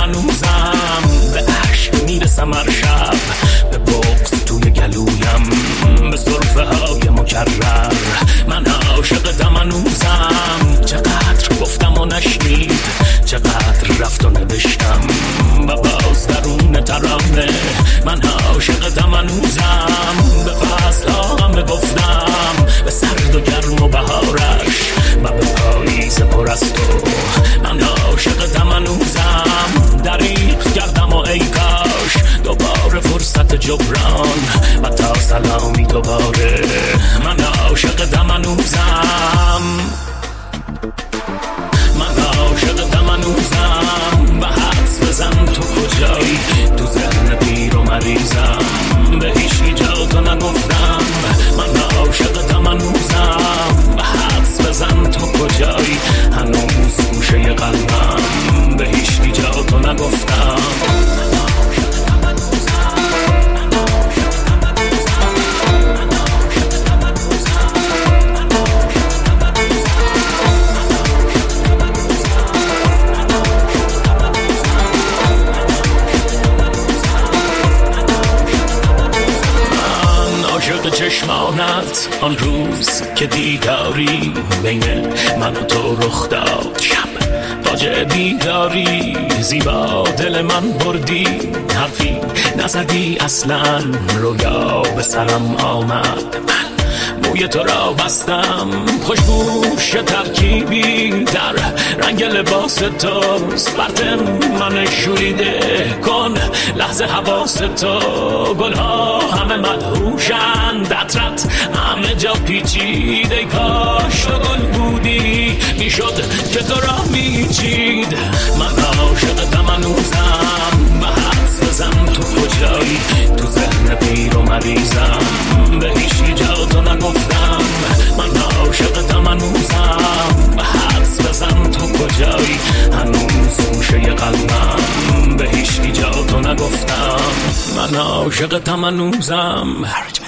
هنوزم به عشق میرسم هر شب، به بغض توی گلویم، به سرفه های مکرر. من عاشقتم هنوزم، چقدر گفتم و نشنید، چقدر رفت و نوشتم و باز درون ترانه. من عاشقتم هنوزم، به فصل همه گفتم، به سرد و گرم و بهارش و به پاییز پر از تو. من عاشقتم هنوزم، دریغ کردم و ای کاش دوباره فرصت جبران و تا سلامی دوباره. من عاشقتم هنوزم، من عاشقتم هنوزم، و حدس بزن تو کجایی، تو ذهن پیر و مریضم، به هیچی جا تو نگفتم. من عاشقتم هنوزم، و حدس بزن تو کجایی، هنوز گوشه قلبم، به هیچی جا تو نگفتم. چشمانت آن روز که دیداری بین من و تو رخ داد، شب فاجعه بیداری، زیبا دل من بردی، حرفی نزدی اصلا، رویا به سرم آمد، من موی تو را بستم، خوشبوش ترکیبی در رنگ لباس توست، برد من شوریده کن لحظه حواس تو، گلها همه مدهوشند، عطرت همه جا پیچیده، کاش تو گل بودی میشد که تو را میچید. من عاشقتم هنوزم، و حدس بزن تو کجایی، تو ذهن پیر و مریضم، به هیچی جا تو نگفتم. من عاشقتم هنوزم، و حدس بزن تو کجایی، هنوز گوشه قلبم، به هیچی جا تو نگفتم. من عاشقتم هنوزم.